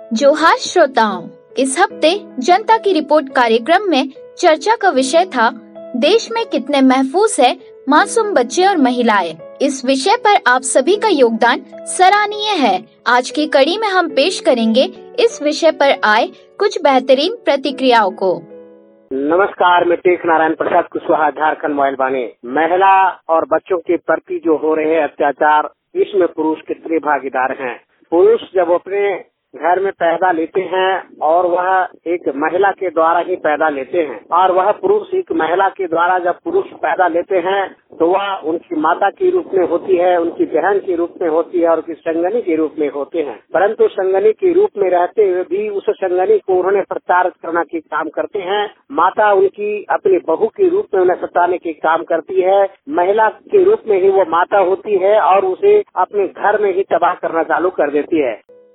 जोहार श्रोताओं, इस हफ्ते जनता की रिपोर्ट कार्यक्रम में चर्चा का विषय था देश में कितने महफूज है मासूम बच्चे और महिलाएं। इस विषय पर आप सभी का योगदान सराहनीय है। आज की कड़ी में हम पेश करेंगे इस विषय पर आए कुछ बेहतरीन प्रतिक्रियाओं को। नमस्कार, मैं टेक नारायण प्रसाद कुशवाहा, झारखंड मोबाइल बानी। महिला और बच्चों के प्रति जो हो रहे अत्याचार, इसमें पुरुष कितने भागीदार हैं। पुरुष जब अपने घर में पैदा लेते हैं और वह एक महिला के द्वारा ही पैदा लेते हैं, और वह पुरुष एक महिला के द्वारा जब पुरुष पैदा लेते हैं तो वह उनकी माता के रूप में होती है, उनकी बहन के रूप में होती है और उनकी संगनी के रूप में होते हैं। परंतु संगनी के रूप में रहते हुए भी उस संगनी को उन्होंने प्रताड़ित करने के काम करते हैं। माता उनकी अपनी बहू के रूप में उन्हें सताने के काम करती है। महिला के रूप में ही वो माता होती है और उसे अपने घर में ही तबाह करना चालू कर देती है।